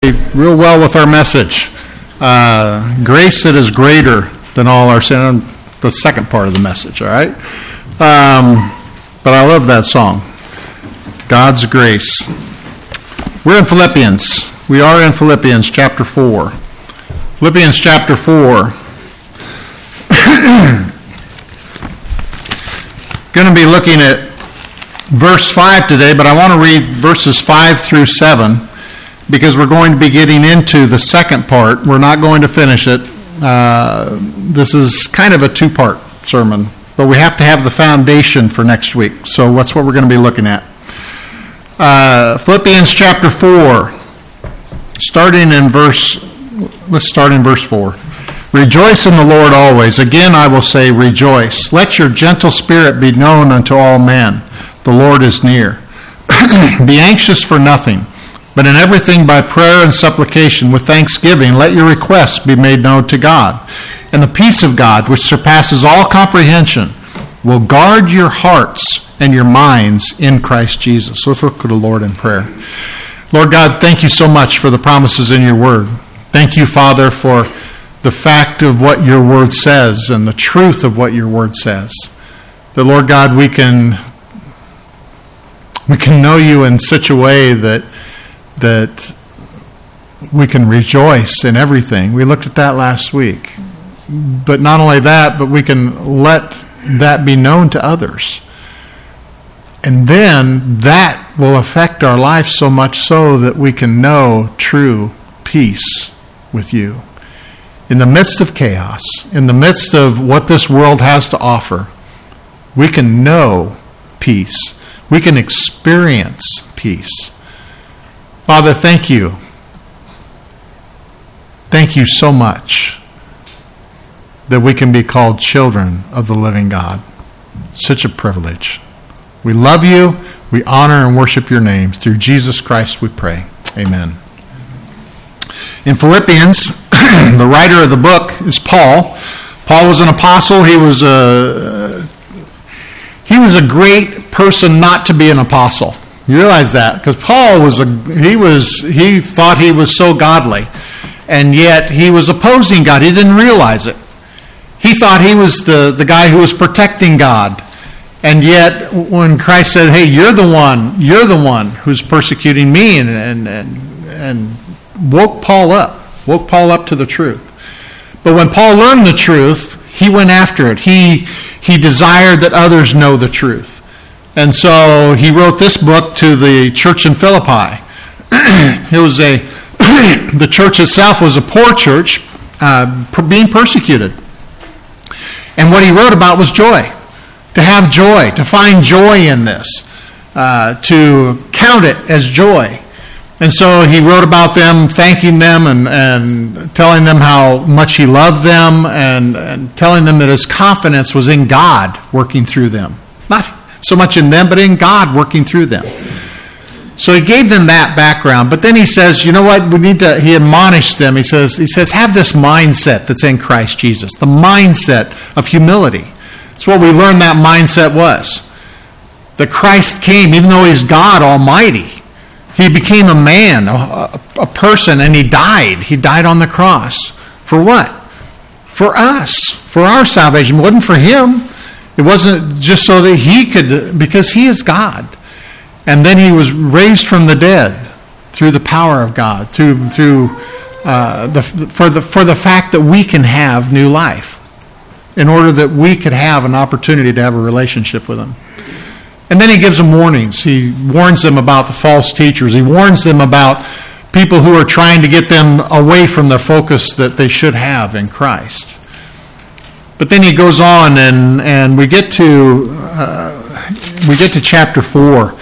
Real well with our message. Grace that is greater than all our sin. The second part of the message, all right? But I love that song. God's grace. We're in Philippians. We are in Philippians chapter 4. Philippians chapter 4. Going to be looking at verse 5 today, but I want to read verses 5 through 7. Because we're going to be getting into the second part. We're not going to finish it. This is kind of a two-part sermon, but we have to have the foundation for next week. So that's what we're going to be looking at. Philippians chapter 4, let's start in verse 4. Rejoice in the Lord always. Again, I will say rejoice. Let your gentle spirit be known unto all men. The Lord is near. Be anxious for nothing. But in everything by prayer and supplication with thanksgiving, let your requests be made known to God. And the peace of God, which surpasses all comprehension, will guard your hearts and your minds in Christ Jesus. Let's look to the Lord in prayer. Lord God, thank you so much for the promises in your word. Thank you, Father, for the fact of what your word says and the truth of what your word says. That, Lord God, we can know you in such a way that we can rejoice in everything. We looked at that last week. But not only that, but we can let that be known to others. And then that will affect our life so much so that we can know true peace with you. In the midst of chaos, in the midst of what this world has to offer, we can know peace. We can experience peace. Father, thank you. Thank you so much that we can be called children of the living God. Such a privilege. We love you. We honor and worship your name. Through Jesus Christ we pray. Amen. In Philippians, the writer of the book is Paul. Paul was an apostle. He was a great person not to be an apostle. You realize that? Because Paul he thought he was so godly, and yet he was opposing God. He didn't realize it. He thought he was the guy who was protecting God. And yet when Christ said, hey, you're the one who's persecuting me, and woke Paul up to the truth. But when Paul learned the truth, he went after it. He desired that others know the truth. And so he wrote this book to the church in Philippi. The church itself was a poor church, being persecuted. And what he wrote about was joy. To have joy, to find joy in this, to count it as joy. And so he wrote about them, thanking them and telling them how much he loved them and telling them that his confidence was in God working through them. Not so much in them, but in God working through them. So he gave them that background. But then he says, you know what, he admonished them. He says, have this mindset that's in Christ Jesus. The mindset of humility. That's what we learned that mindset was. That Christ came, even though he's God Almighty. He became a man, a person, and he died. He died on the cross. For what? For us. For our salvation. It wasn't for him. It wasn't just so that he could, because he is God. And then he was raised from the dead through the power of God, for the fact that we can have new life, in order that we could have an opportunity to have a relationship with him. And then he gives them warnings. He warns them about the false teachers. He warns them about people who are trying to get them away from the focus that they should have in Christ. But then he goes on, and we get to chapter 4.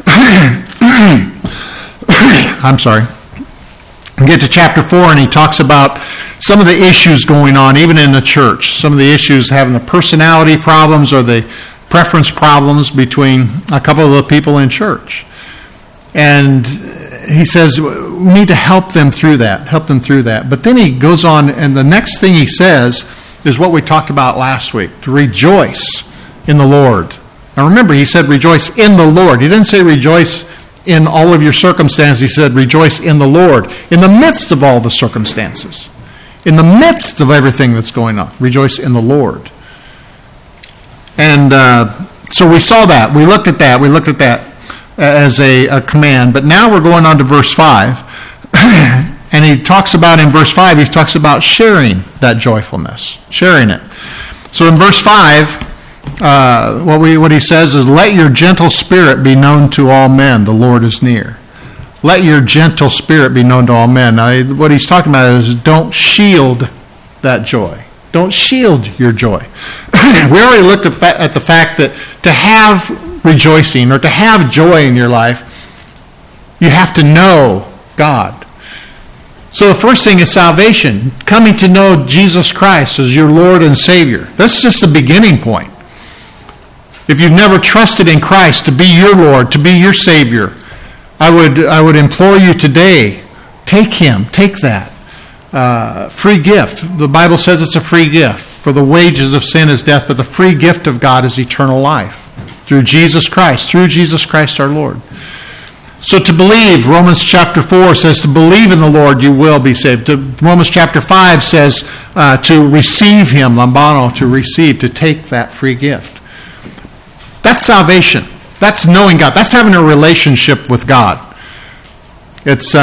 I'm sorry. We get to chapter 4, and he talks about some of the issues going on, even in the church. Some of the issues having the personality problems or the preference problems between a couple of the people in church. And he says, we need to help them through that. But then he goes on, and the next thing he says is what we talked about last week, to rejoice in the Lord. Now remember, he said rejoice in the Lord. He didn't say rejoice in all of your circumstances. He said, rejoice in the Lord. In the midst of all the circumstances, in the midst of everything that's going on, rejoice in the Lord. And so we saw that. We looked at that as a command. But now we're going on to verse 5. And he talks about, in verse 5, he talks about sharing that joyfulness, sharing it. So in verse 5, what he says is, let your gentle spirit be known to all men, the Lord is near. Let your gentle spirit be known to all men. Now, what he's talking about is don't shield that joy. Don't shield your joy. We already looked at the fact that to have rejoicing or to have joy in your life, you have to know God. So the first thing is salvation, coming to know Jesus Christ as your Lord and Savior. That's just the beginning point. If you've never trusted in Christ to be your Lord, to be your Savior, I would implore you today, take Him, take that. Free gift. The Bible says it's a free gift. For the wages of sin is death, but the free gift of God is eternal life through Jesus Christ our Lord. So to believe, Romans chapter 4 says to believe in the Lord you will be saved. Romans chapter 5 says to receive Him, lambano, to receive, to take that free gift. That's salvation. That's knowing God. That's having a relationship with God. It's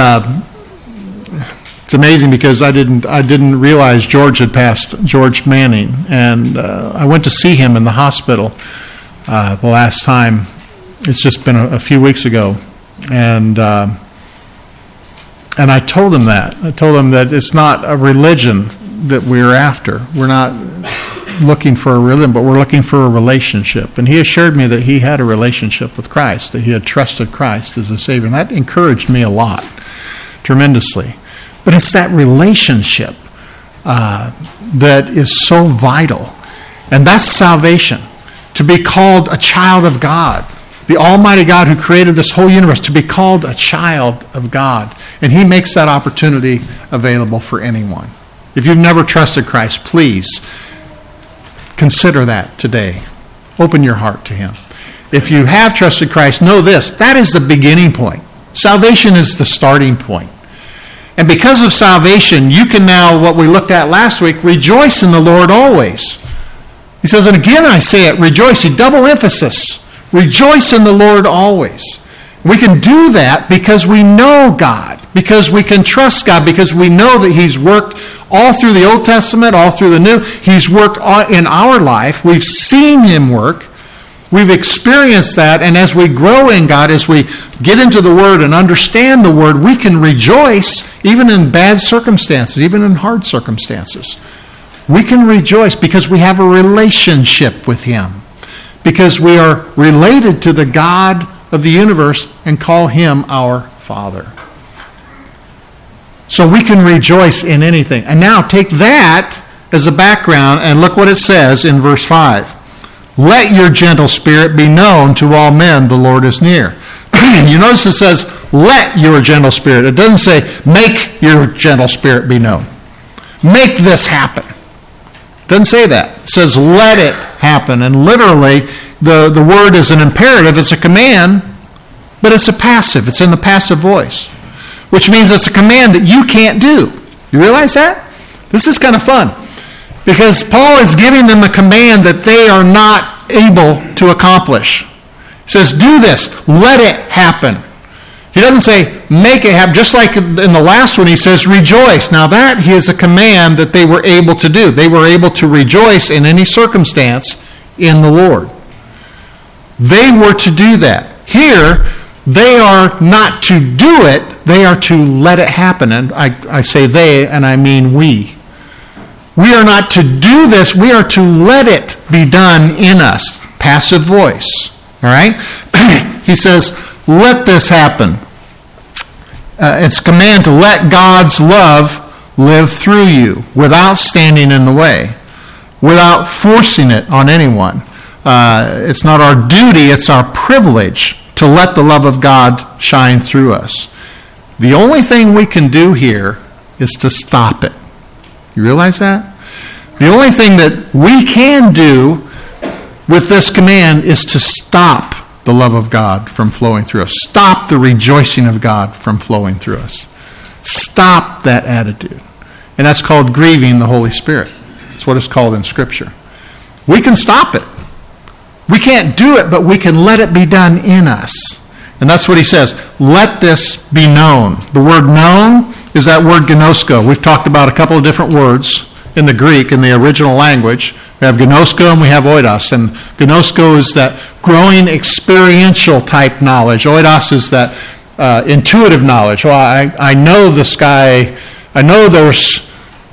amazing because I didn't realize George had passed, George Manning, and I went to see him in the hospital the last time. It's just been a few weeks ago. And I told him that. I told him that it's not a religion that we're after. We're not looking for a religion, but we're looking for a relationship. And he assured me that he had a relationship with Christ, that he had trusted Christ as a Savior. And that encouraged me a lot, tremendously. But it's that relationship that is so vital. And that's salvation. To be called a child of God. The Almighty God who created this whole universe, to be called a child of God. And He makes that opportunity available for anyone. If you've never trusted Christ, please consider that today. Open your heart to Him. If you have trusted Christ, know this, that is the beginning point. Salvation is the starting point. And because of salvation, you can now, what we looked at last week, rejoice in the Lord always. He says, and again I say it, rejoice, double emphasis. Rejoice in the Lord always. We can do that because we know God, because we can trust God, because we know that He's worked all through the Old Testament, all through the New. He's worked in our life. We've seen Him work. We've experienced that, and as we grow in God, as we get into the Word and understand the Word, we can rejoice even in bad circumstances, even in hard circumstances. We can rejoice because we have a relationship with Him. Because we are related to the God of the universe and call Him our Father. So we can rejoice in anything. And now take that as a background and look what it says in verse 5. Let your gentle spirit be known to all men, the Lord is near. You notice it says, let your gentle spirit. It doesn't say, make your gentle spirit be known. Make this happen. Doesn't say that. It says, let it happen. And literally, the word is an imperative. It's a command, but it's a passive. It's in the passive voice, which means it's a command that you can't do. You realize that? This is kind of fun because Paul is giving them a command that they are not able to accomplish. He says, do this. Let it happen. He doesn't say, make it happen. Just like in the last one, he says, rejoice. Now that is a command that they were able to do. They were able to rejoice in any circumstance in the Lord. They were to do that. Here, they are not to do it. They are to let it happen. And I say they, and I mean we. We are not to do this. We are to let it be done in us. Passive voice. All right? He says, let this happen. It's a command to let God's love live through you without standing in the way, without forcing it on anyone. It's not our duty, it's our privilege to let the love of God shine through us. The only thing we can do here is to stop it. You realize that? The only thing that we can do with this command is to stop the love of God from flowing through us. Stop the rejoicing of God from flowing through us. Stop that attitude. And that's called grieving the Holy Spirit. That's what it's called in Scripture. We can stop it. We can't do it, but we can let it be done in us. And that's what he says. Let this be known. The word known is that word gnosko. We've talked about a couple of different words in the Greek, in the original language. We have gnosko and we have oidos. And gnosko is that growing experiential type knowledge. Oidos is that intuitive knowledge. Well, I know the sky. I know there's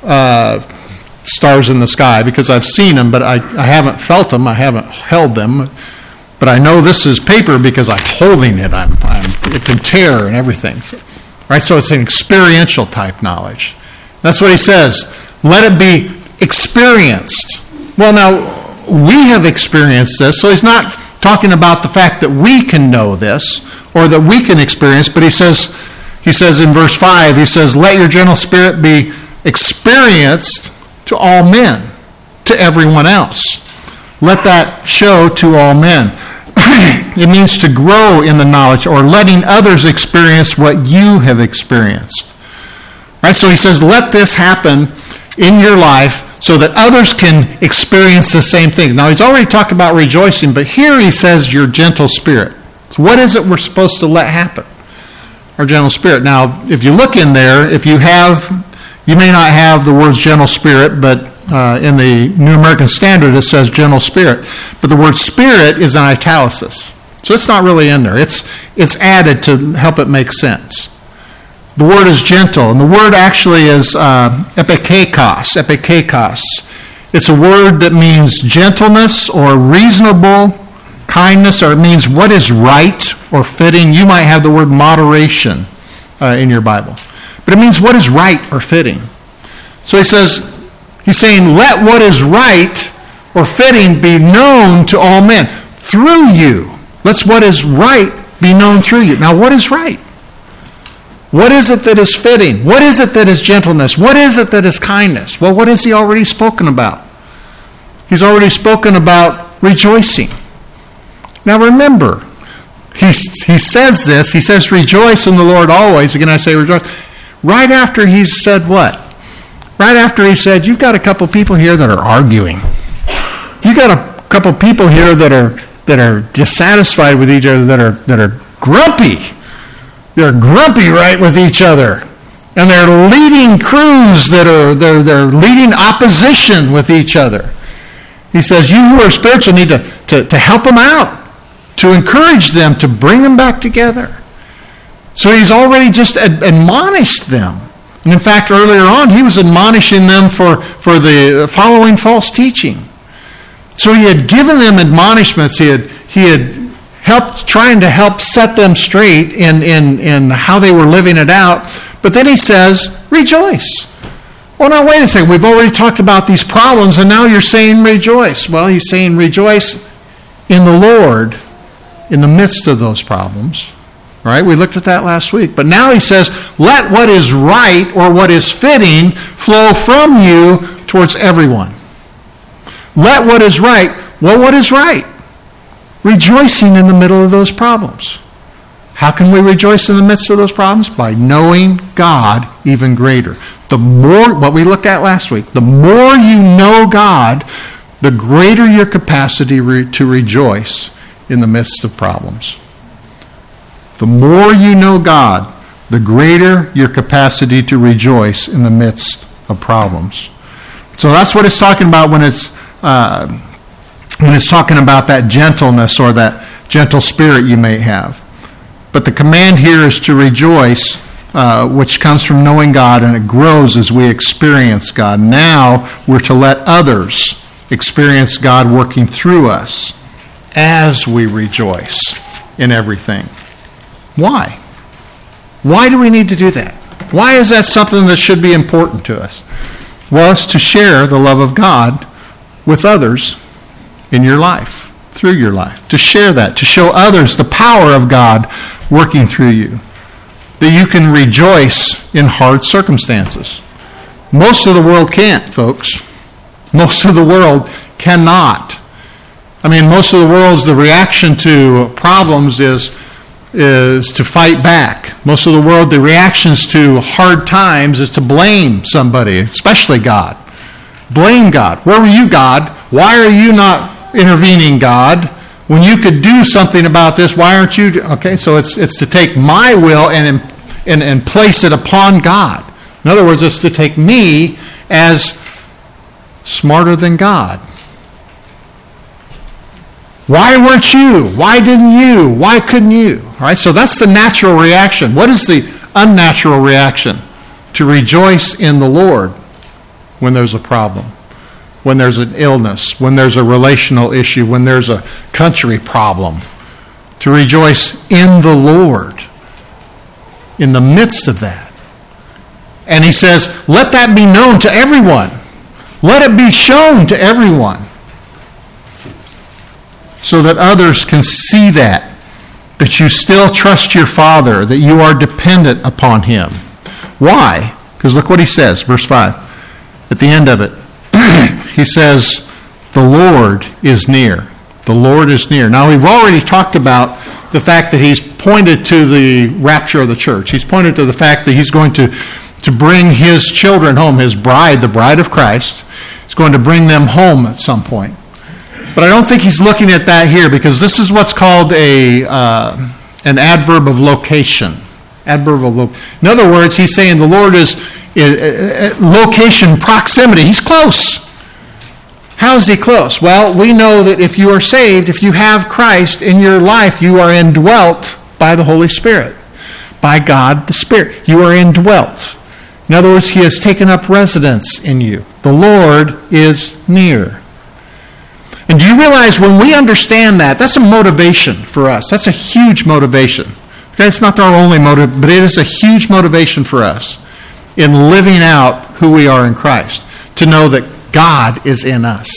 stars in the sky because I've seen them, but I haven't felt them. I haven't held them. But I know this is paper because I'm holding it. It can tear and everything. Right? So it's an experiential type knowledge. That's what he says. Let it be experienced. Well, now, we have experienced this, so he's not talking about the fact that we can know this or that we can experience, but he says in verse 5, he says, let your gentle spirit be experienced to all men, to everyone else. Let that show to all men. It means to grow in the knowledge or letting others experience what you have experienced. Right? So he says, let this happen in your life so that others can experience the same thing. Now, he's already talked about rejoicing, but here he says your gentle spirit. So what is it we're supposed to let happen? Our gentle spirit. Now, if you look in there, you may not have the words gentle spirit, but in the New American Standard it says gentle spirit. But the word spirit is in italics. So it's not really in there. It's added to help it make sense. The word is gentle, and the word actually is epikekos. It's a word that means gentleness or reasonable kindness, or it means what is right or fitting. You might have the word moderation in your Bible. But it means what is right or fitting. So he's saying, let what is right or fitting be known to all men through you. Let what is right be known through you. Now, what is right? What is it that is fitting? What is it that is gentleness? What is it that is kindness? Well, what has he already spoken about? He's already spoken about rejoicing. Now, remember, he says this. He says, rejoice in the Lord always. Again, I say rejoice. Right after he's said what? Right after he said, you've got a couple people here that are arguing. You've got a couple people here that are dissatisfied with each other, that are grumpy. They're grumpy right with each other. And they're leading crews they're leading opposition with each other. He says, you who are spiritual need to help them out, to encourage them, to bring them back together. So he's already just admonished them. And in fact, earlier on, he was admonishing them for the following false teaching. So he had given them admonishments. He had trying to help set them straight in how they were living it out. But then he says, rejoice. Well, now wait a second. We've already talked about these problems, and now you're saying rejoice. Well, he's saying rejoice in the Lord in the midst of those problems. Right? We looked at that last week. But now he says, let what is right or what is fitting flow from you towards everyone. Let what is right. Well, what is right? Rejoicing in the middle of those problems. How can we rejoice in the midst of those problems? By knowing God even greater. The more, what we looked at last week, the more you know God, the greater your capacity to rejoice in the midst of problems. The more you know God, the greater your capacity to rejoice in the midst of problems. So that's what it's talking about when it's talking about that gentleness or that gentle spirit you may have. But the command here is to rejoice, which comes from knowing God, and it grows as we experience God. Now we're to let others experience God working through us as we rejoice in everything. Why? Why do we need to do that? Why is that something that should be important to us? Well, it's to share the love of God with others in your life, through your life. To share that, to show others the power of God working through you. That you can rejoice in hard circumstances. Most of the world can't, folks. Most of the world cannot I mean, most of the world's, the reaction to problems is to fight back. Most of the world, the reactions to hard times is to blame somebody, especially God. Blame God. Where were you, God? Why are you not intervening, God? When you could do something about this, why aren't you? Okay, so it's to take my will and place it upon God. In other words, it's to take me as smarter than God. Why weren't you? Why didn't you? Why couldn't you? All right, so that's the natural reaction. What is the unnatural reaction? To rejoice in the Lord when there's a problem, when there's an illness, when there's a relational issue, when there's a country problem. To rejoice in the Lord in the midst of that. And he says, let that be known to everyone. Let it be shown to everyone, so that others can see that you still trust your Father, that you are dependent upon Him. Why? Because look what he says, verse 5. At the end of it, he says, the Lord is near. The Lord is near. Now, we've already talked about the fact that he's pointed to the rapture of the church. He's pointed to the fact that he's going to bring his children home, his bride, the bride of Christ. He's going to bring them home at some point. But I don't think he's looking at that here, because this is what's called an adverb of location. In other words, he's saying the Lord is location, proximity. He's close. How is he close? Well, we know that if you are saved, if you have Christ in your life, you are indwelt by the Holy Spirit, by God the Spirit. You are indwelt. In other words, he has taken up residence in you. The Lord is near. And do you realize when we understand that, that's a motivation for us. That's a huge motivation. Okay, it's not our only motive, but it is a huge motivation for us in living out who we are in Christ, to know that God is in us.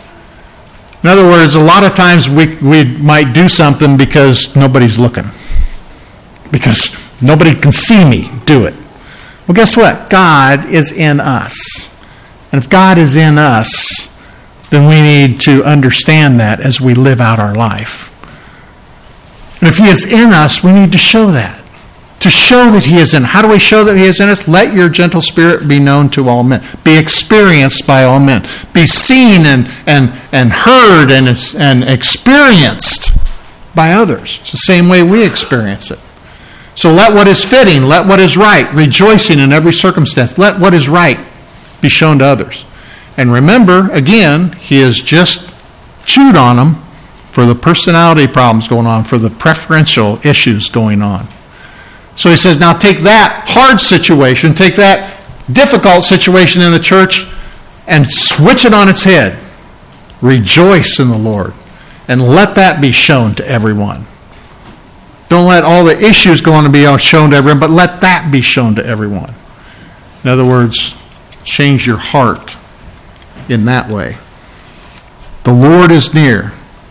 In other words, a lot of times we might do something because nobody's looking, because nobody can see me do it. Well, guess what? God is in us. And if God is in us, then we need to understand that as we live out our life. And if he is in us, we need to show that. To show that he is in. How do we show that he is in us? Let your gentle spirit be known to all men. Be experienced by all men. Be seen and heard and experienced by others. It's the same way we experience it. So let what is fitting, let what is right, rejoicing in every circumstance. Let what is right be shown to others. And remember, again, he has just chewed on them for the personality problems going on, for the preferential issues going on. So he says, now take that hard situation, take that difficult situation in the church, and switch it on its head. Rejoice in the Lord, and let that be shown to everyone. Don't let all the issues go on to be shown to everyone, but let that be shown to everyone. In other words, change your heart in that way. The Lord is near.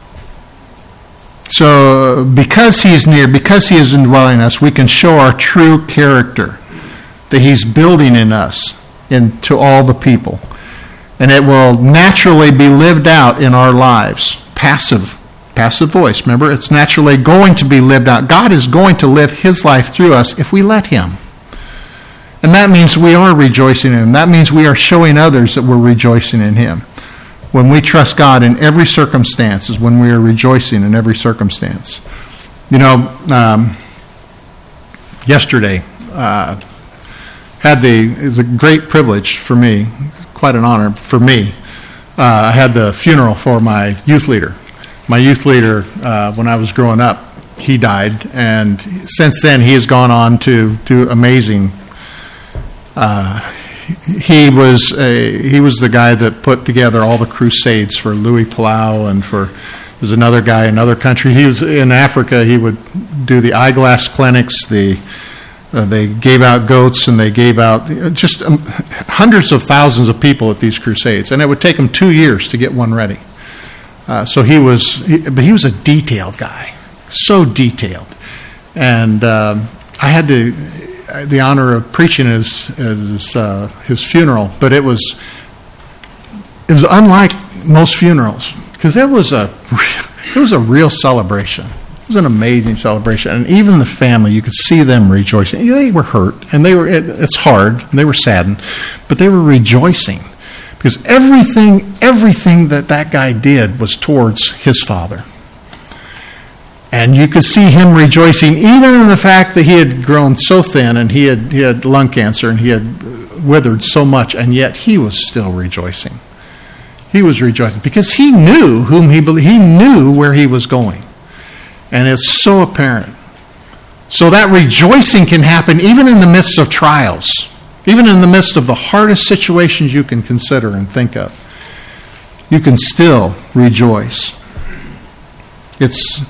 So because he is near, because he is indwelling us, we can show our true character that he's building in us into all the people. And it will naturally be lived out in our lives. Passive voice. Remember, it's naturally going to be lived out. God is going to live his life through us if we let him. And that means we are rejoicing in him. That means we are showing others that we're rejoicing in him. When we trust God in every circumstance is when we are rejoicing in every circumstance. You know, yesterday, it was a great privilege for me, quite an honor for me. I had the funeral for my youth leader. My youth leader, when I was growing up, he died, and since then he has gone on to do amazing. He was the guy that put together all the crusades for Louis Palau, and there's another guy in another country. He was in Africa. He would do the eyeglass clinics. They gave out goats, and they gave out just hundreds of thousands of people at these crusades, and it would take him 2 years to get one ready. So he was a detailed guy, so detailed, and I had the honor of preaching his funeral, but it was unlike most funerals, because it was a real celebration. It was an amazing celebration, and even the family, you could see them rejoicing. They were hurt, and it's hard, and they were saddened, but they were rejoicing because everything that guy did was towards his father. And you could see him rejoicing even in the fact that he had grown so thin and he had lung cancer and he had withered so much, and yet he was still rejoicing. He was rejoicing because he knew whom he believed. He knew where he was going. And it's so apparent. So that rejoicing can happen even in the midst of trials, even in the midst of the hardest situations you can consider and think of. You can still rejoice. This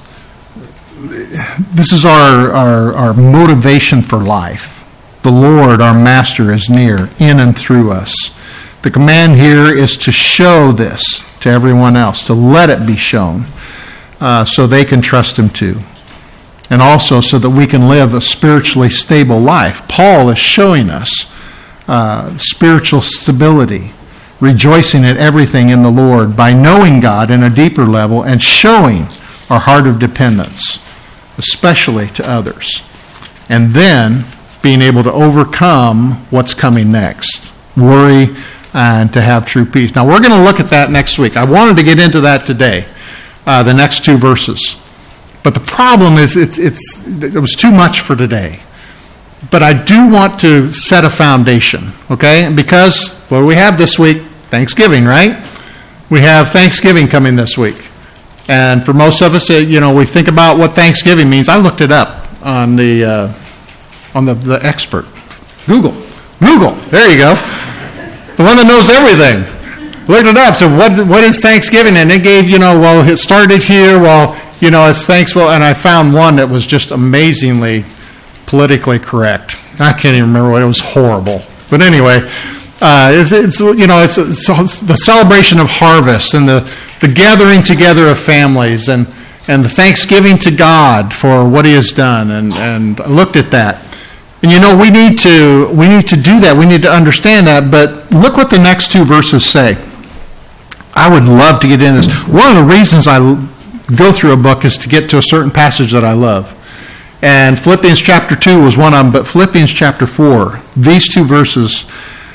is our motivation for life. The Lord, our Master, is near, in and through us. The command here is to show this to everyone else, to let it be shown, so they can trust Him too. And also so that we can live a spiritually stable life. Paul is showing us spiritual stability, rejoicing at everything in the Lord by knowing God in a deeper level and showing our heart of dependence, especially to others. And then being able to overcome what's coming next, worry, and to have true peace. Now, we're going to look at that next week. I wanted to get into that today, the next 2 verses. But the problem is it was too much for today. But I do want to set a foundation, okay? Because what do we have this week? Thanksgiving, right? We have Thanksgiving coming this week. And for most of us, we think about what Thanksgiving means. I looked it up on the expert. Google. There you go. The one that knows everything. Looked it up. So what is Thanksgiving? And it gave, it started here. It's thankful. And I found one that was just amazingly politically correct. I can't even remember what it was. Horrible. But anyway, it's the celebration of harvest and the gathering together of families and the thanksgiving to God for what He has done. And I looked at that. And we need to do that. We need to understand that. But look what the next 2 verses say. I would love to get into this. One of the reasons I go through a book is to get to a certain passage that I love. And Philippians chapter 2 was one of them, but Philippians chapter 4, these 2 verses,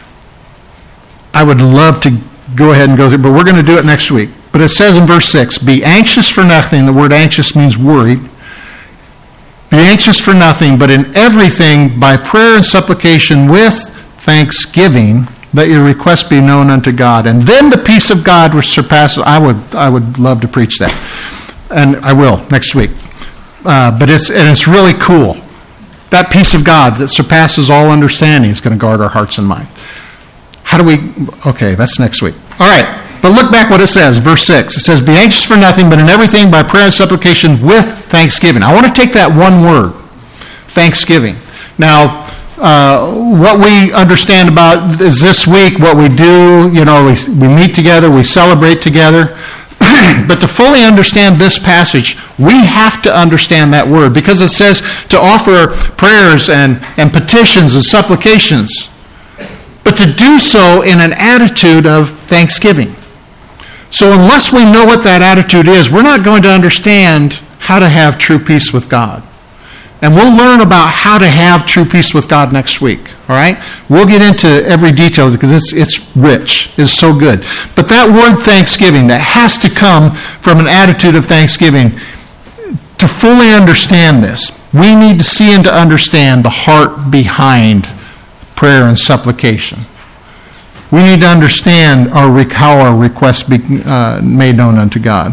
I would love to go ahead and go through, but we're going to do it next week. But it says in verse 6, be anxious for nothing. The word anxious means worried. Be anxious for nothing, but in everything, by prayer and supplication with thanksgiving, let your requests be known unto God. And then the peace of God which surpasses, I would love to preach that. And I will next week. But it's really cool. That peace of God that surpasses all understanding is going to guard our hearts and minds. Okay, that's next week. All right. But look back what it says, verse 6. It says, be anxious for nothing, but in everything by prayer and supplication with thanksgiving. I want to take that one word, thanksgiving. Now, what we understand about is this week, what we do, we meet together, we celebrate together. But to fully understand this passage, we have to understand that word, because it says to offer prayers and petitions and supplications, but to do so in an attitude of thanksgiving. So unless we know what that attitude is, we're not going to understand how to have true peace with God. And we'll learn about how to have true peace with God next week, all right? We'll get into every detail because it's rich. It's so good. But that word thanksgiving, that has to come from an attitude of thanksgiving. To fully understand this, we need to see and to understand the heart behind prayer and supplication. We need to understand how our requests be made known unto God.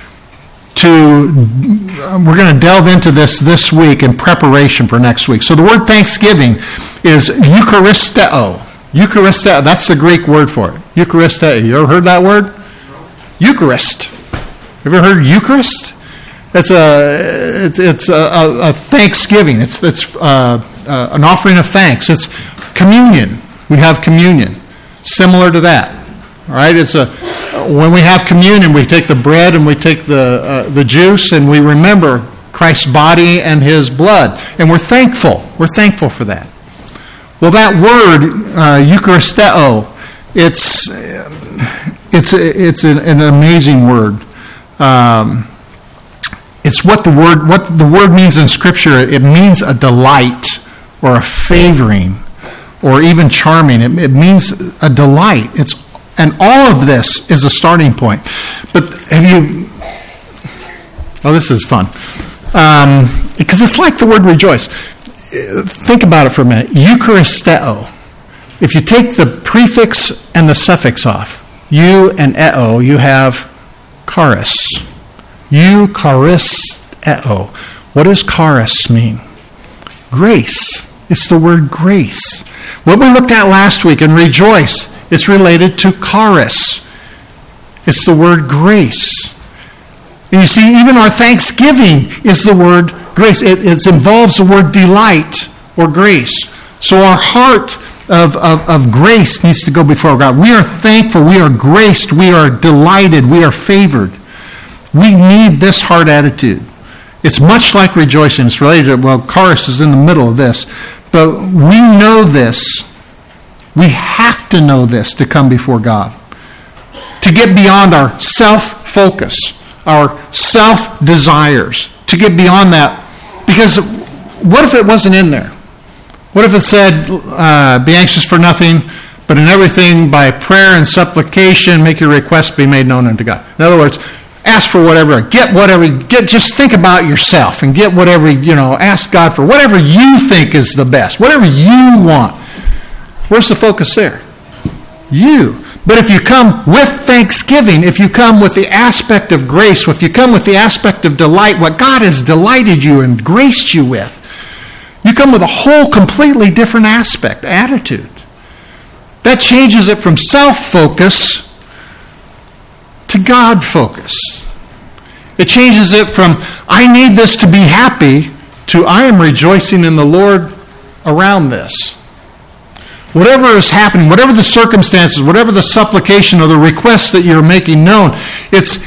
We're going to delve into this week in preparation for next week. So the word thanksgiving is Eucharisteo. Eucharisteo, that's the Greek word for it. Eucharisteo. You ever heard that word? Eucharist. Ever heard Eucharist? It's a thanksgiving. It's an offering of thanks. It's communion. We have communion. Similar to that, all right? When we have communion, we take the bread and we take the juice, and we remember Christ's body and His blood, and we're thankful. We're thankful for that. Well, that word Eucharisteo, it's an amazing word. It's what the word means in Scripture. It means a delight or a favoring or even charming. It means a delight. And all of this is a starting point. But this is fun. Because it's like the word rejoice. Think about it for a minute. Eucharisteo. If you take the prefix and the suffix off, you and eo, you have charis. Eucharisteo. What does charis mean? Grace. It's the word grace. What we looked at last week in rejoice, it's related to charis. It's the word grace. And you see, even our thanksgiving is the word grace. It involves the word delight or grace. So our heart of grace needs to go before God. We are thankful. We are graced. We are delighted. We are favored. We need this heart attitude. It's much like rejoicing. It's related to, charis is in the middle of this. But we know this. We have to know this to come before God. To get beyond our self-focus, our self-desires. To get beyond that. Because what if it wasn't in there? What if it said, be anxious for nothing, but in everything by prayer and supplication, make your requests be made known unto God. In other words, ask for whatever, just think about yourself and get whatever, ask God for whatever you think is the best, whatever you want. Where's the focus there? You. But if you come with thanksgiving, if you come with the aspect of grace, if you come with the aspect of delight, what God has delighted you and graced you with, you come with a whole completely different attitude. That changes it from self-focus to God-focus. It changes it from, I need this to be happy, to I am rejoicing in the Lord around this. Whatever is happening, whatever the circumstances, whatever the supplication or the request that you're making known, it's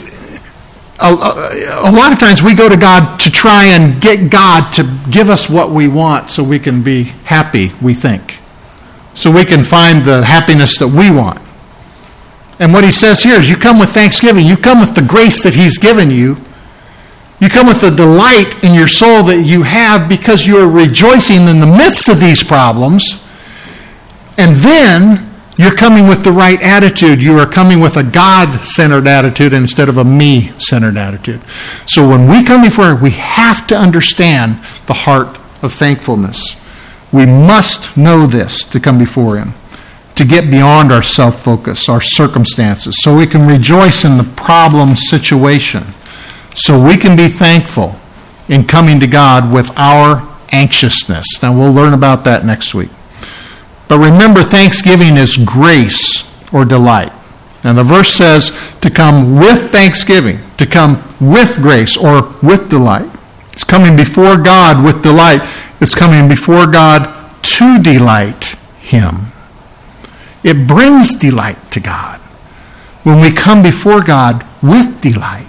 a lot of times we go to God to try and get God to give us what we want so we can be happy, we think. So we can find the happiness that we want. And what he says here is you come with thanksgiving. You come with the grace that he's given you. You come with the delight in your soul that you have because you are rejoicing in the midst of these problems. And then you're coming with the right attitude. You are coming with a God-centered attitude instead of a me-centered attitude. So when we come before him, we have to understand the heart of thankfulness. We must know this to come before him, to get beyond our self-focus, our circumstances, so we can rejoice in the problem situation, so we can be thankful in coming to God with our anxiousness. Now, we'll learn about that next week. But remember, thanksgiving is grace or delight. And the verse says to come with thanksgiving, to come with grace or with delight. It's coming before God with delight. It's coming before God to delight him. It brings delight to God when we come before God with delight.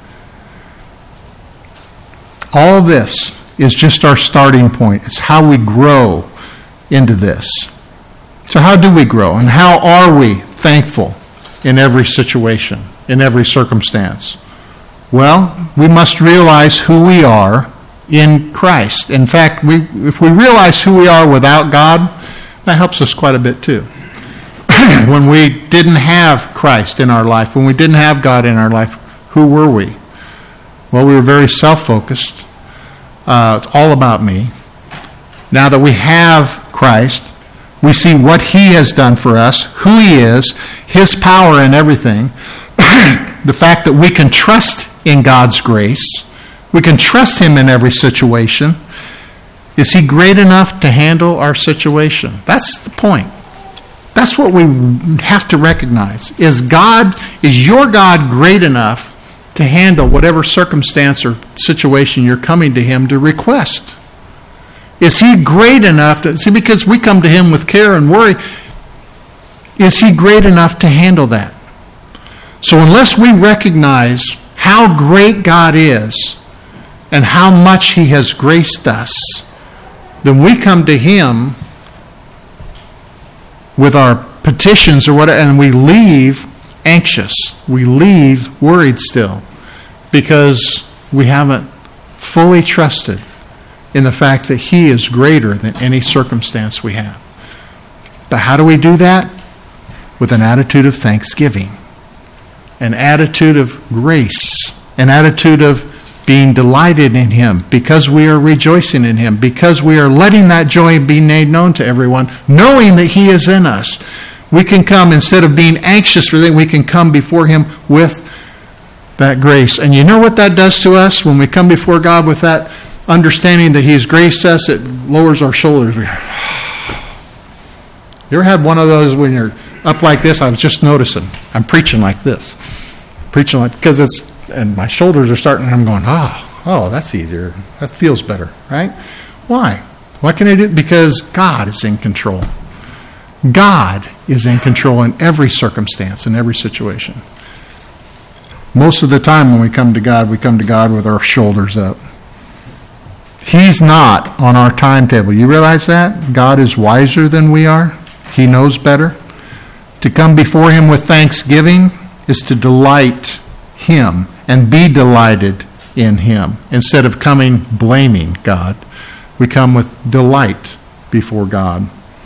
All this is just our starting point. It's how we grow into this. So how do we grow? And how are we thankful in every situation, in every circumstance? Well, we must realize who we are in Christ. In fact, if we realize who we are without God, that helps us quite a bit too. When we didn't have Christ in our life, when we didn't have God in our life, who were we? Well, we were very self-focused. It's all about me. Now that we have Christ, we see what he has done for us, who he is, his power in everything, the fact that we can trust in God's grace. We can trust him in every situation. Is he great enough to handle our situation? That's the point. That's what we have to recognize. Is your God great enough to handle whatever circumstance or situation you're coming to him to request? Is he great enough to, see, because we come to him with care and worry, is he great enough to handle that? So unless we recognize how great God is and how much he has graced us, then we come to him with our petitions or whatever, and we leave anxious. We leave worried still. because we haven't fully trusted in the fact that He is greater than any circumstance we have. But how do we do that? With an attitude of thanksgiving, an attitude of grace, an attitude of being delighted in Him because we are rejoicing in Him, because we are letting that joy be made known to everyone, knowing that He is in us. We can come, instead of being anxious for things, we can come before Him with that grace. And you know what that does to us when we come before God with that understanding that He's graced us? It lowers our shoulders. You ever had one of those when you're up like this? I was just noticing. I'm preaching like this. Because it's, and my shoulders are starting, and I'm going, oh, that's easier. That feels better, right? Why? What can I do? Because God is in control. God is in control in every circumstance, in every situation. Most of the time when we come to God with our shoulders up. He's not on our timetable. You realize that? God is wiser than we are. He knows better. To come before Him with thanksgiving is to delight Him and be delighted in Him. Instead of coming blaming God, we come with delight before God.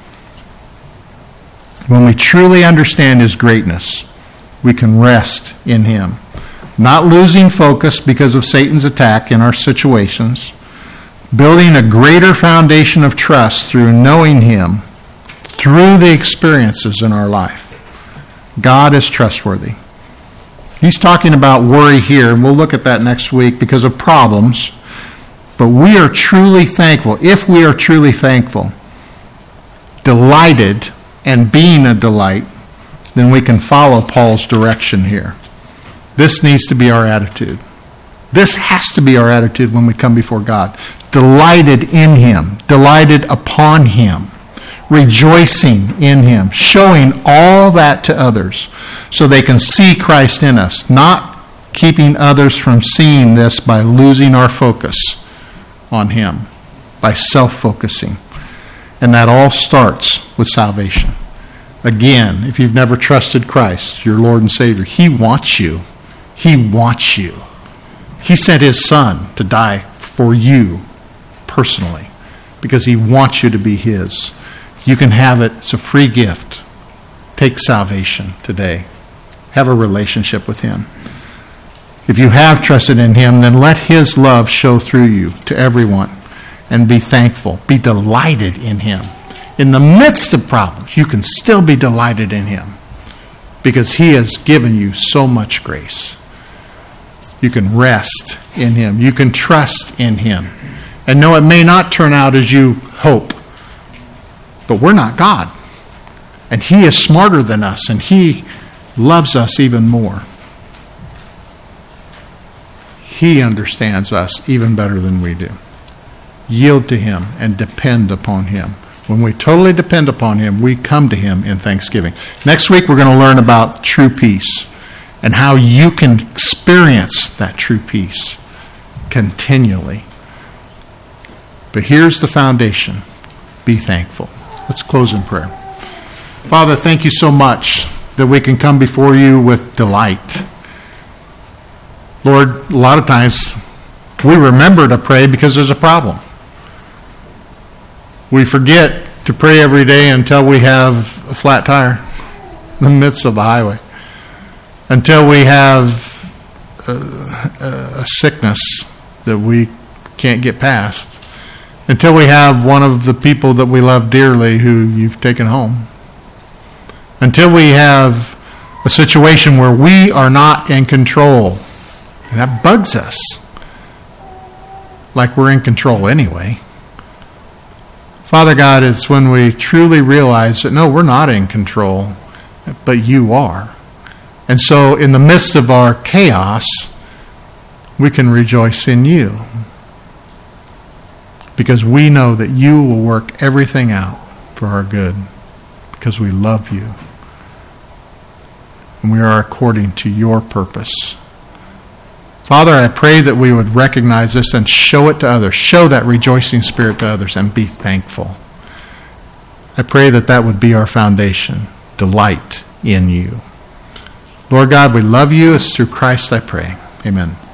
When we truly understand His greatness, we can rest in Him. Not losing focus because of Satan's attack in our situations. Building a greater foundation of trust through knowing Him through the experiences in our life. God is trustworthy. He's talking about worry here, and we'll look at that next week because of problems. But we are truly thankful. If we are truly thankful, delighted, and being a delight, then we can follow Paul's direction here. This needs to be our attitude. This has to be our attitude when we come before God. Delighted in Him, delighted upon Him, rejoicing in Him, showing all that to others so they can see Christ in us, not keeping others from seeing this by losing our focus on Him, by self-focusing. And that all starts with salvation. Again, if you've never trusted Christ, your Lord and Savior, He wants you. He wants you. He sent His Son to die for you personally because He wants you to be His. You can have it. It's a free gift. Take salvation today. Have a relationship with Him. If you have trusted in Him, then let His love show through you to everyone and be thankful. Be delighted in Him. In the midst of problems, you can still be delighted in Him because He has given you so much grace. You can rest in Him. You can trust in Him. And no, it may not turn out as you hope. But we're not God. And He is smarter than us, and He loves us even more. He understands us even better than we do. Yield to Him and depend upon Him. When we totally depend upon Him, we come to Him in thanksgiving. Next week, we're going to learn about true peace and how you can experience that true peace continually. But here's the foundation. Be thankful. Let's close in prayer. Father, thank you so much that we can come before you with delight. Lord, a lot of times we remember to pray because there's a problem. We forget to pray every day until we have a flat tire in the midst of the highway. Until we have a sickness that we can't get past. Until we have one of the people that we love dearly who you've taken home. Until we have a situation where we are not in control. And that bugs us. Like we're in control anyway. Father God, it's when we truly realize that no, we're not in control, but you are. And so in the midst of our chaos, we can rejoice in you. Because we know that you will work everything out for our good. Because we love you. And we are according to your purpose. Father, I pray that we would recognize this and show it to others. Show that rejoicing spirit to others and be thankful. I pray that that would be our foundation. Delight in you. Lord God, we love you. It's through Christ I pray. Amen.